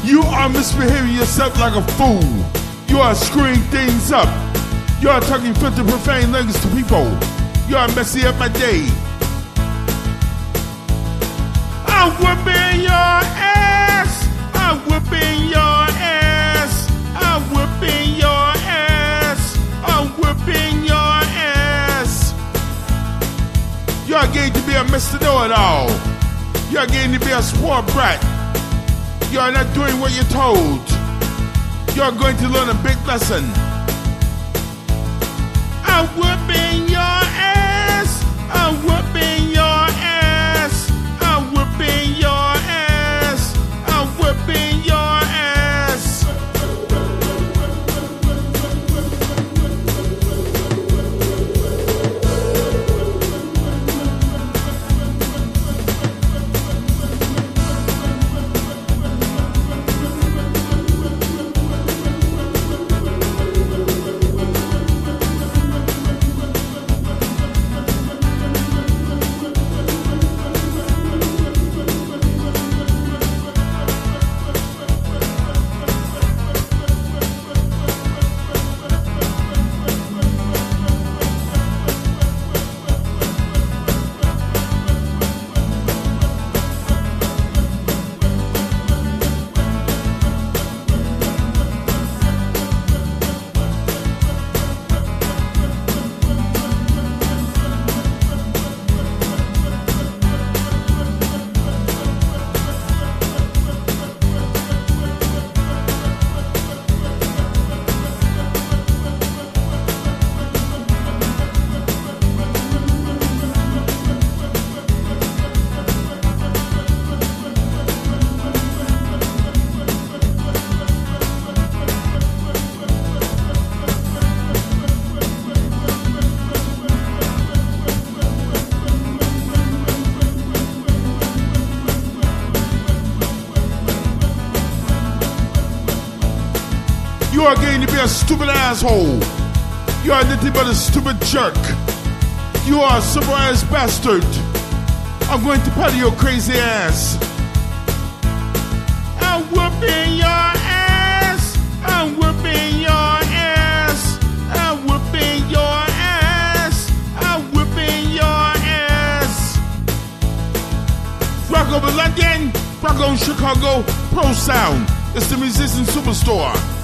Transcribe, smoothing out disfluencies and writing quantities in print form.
You are misbehaving yourself like a fool. You are screwing things up. You are talking filthy profane language to people. You are messing up my day. I'm whipping your ass. I'm whipping your ass. I'm whipping your ass. I'm whipping your ass. You are going to be a Mr. Know-it-all. You are going to be a spoiled brat. You are not doing what you're told. You are going to learn a big lesson. I'm whipping your ass. I'm whipping your ass. I'm whipping your ass. I'm whipping your ass. You are going to be a stupid asshole. You are nothing but a stupid jerk. You are a civilized bastard. I'm going to patty your crazy ass. I'm whooping your ass. I'm whooping your ass. I'm whooping your ass. I'm whipping your ass. Rock over London, rock on Chicago, Pro Sound. It's the musician superstore.